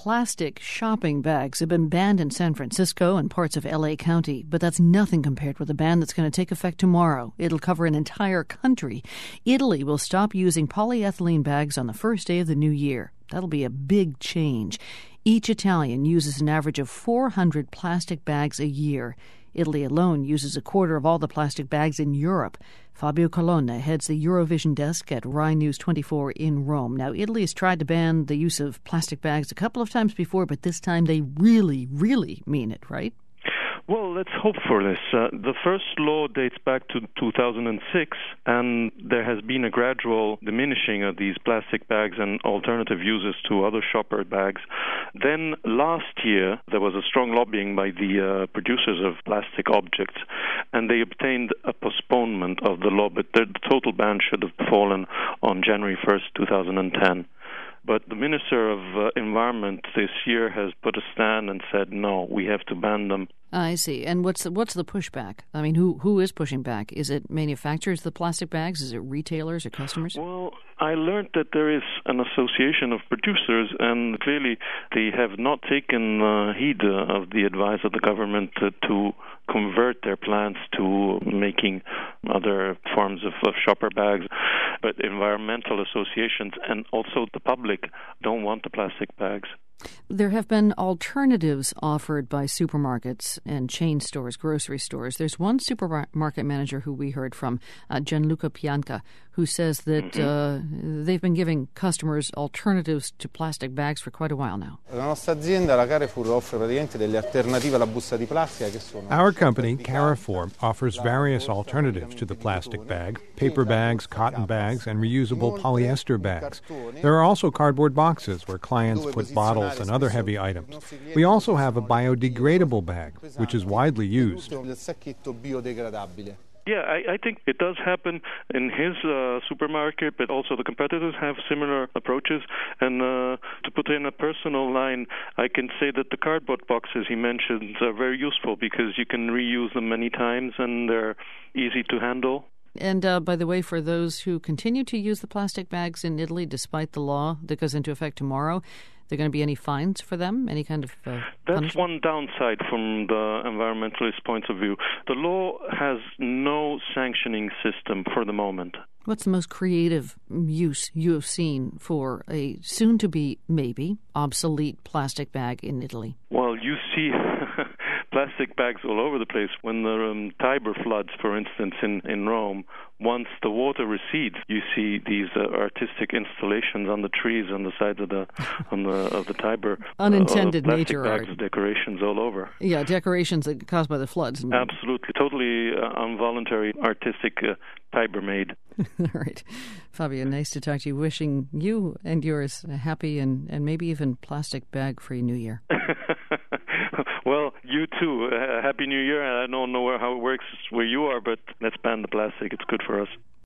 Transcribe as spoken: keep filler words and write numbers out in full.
plastic shopping bags have been banned in San Francisco and parts of L A County, but that's nothing compared with a ban that's going to take effect tomorrow. It'll cover an entire country. Italy will stop using polyethylene bags on the first day of the new year. That'll be a big change. Each Italian uses an average of four hundred plastic bags a year. Italy alone uses a quarter of all the plastic bags in Europe. Fabio Colonna heads the Eurovision desk at Rai News twenty-four in Rome. Now, Italy has tried to ban the use of plastic bags a couple of times before, but this time they really, really mean it, right? Well, let's hope for this. Uh, the first law dates back to two thousand six, and there has been a gradual diminishing of these plastic bags and alternative uses to other shopper bags. Then last year, there was a strong lobbying by the uh, producers of plastic objects, and they obtained a postponement of the law, but the total ban should have fallen on January first, two thousand ten. But the Minister of uh, Environment this year has put a stand and said, no, we have to ban them. I see. And what's the, what's the pushback? I mean, who who is pushing back? Is it manufacturers of the plastic bags? Is it retailers or customers? Well, I learned that there is an association of producers, and clearly they have not taken uh, heed uh, of the advice of the government uh, to convert their plants to making other forms of, of shopper bags. But environmental associations and also the public don't want the plastic bags. There have been alternatives offered by supermarkets and chain stores, grocery stores. There's one supermarket manager who we heard from, uh, Gianluca Pianca, who says that mm-hmm. uh, they've been giving customers alternatives to plastic bags for quite a while now. Our company, Carrefour, offers various alternatives to the plastic bag: paper bags, cotton bags, and reusable polyester bags. There are also cardboard boxes where clients put bottles and other heavy items. We also have a biodegradable bag, which is widely used. Yeah, I, I think it does happen in his uh, supermarket, but also the competitors have similar approaches. And uh, to put in a personal line, I can say that the cardboard boxes he mentioned are very useful because you can reuse them many times and they're easy to handle. And uh, by the way, for those who continue to use the plastic bags in Italy, despite the law that goes into effect tomorrow, are there going to be any fines for them? Any kind of uh, That's punishment? one downside from the environmentalist point of view. The law has no sanctioning system for the moment. What's the most creative use you have seen for a soon-to-be, maybe, obsolete plastic bag in Italy? Well, you see plastic bags all over the place. When the um, Tiber floods, for instance, in, in Rome, once the water recedes, you see these uh, artistic installations on the trees on the sides of the on the of the Tiber. Unintended uh, nature bags, art. Decorations all over. Yeah, decorations that caused by the floods. Absolutely, totally uh, involuntary artistic uh, Tiber made. All right, Fabio, nice to talk to you. Wishing you and yours a happy and, and maybe even plastic bag-free New Year. Well, you too. Uh, Happy New Year. I don't know how it works where you are, but let's ban the plastic. It's good for us.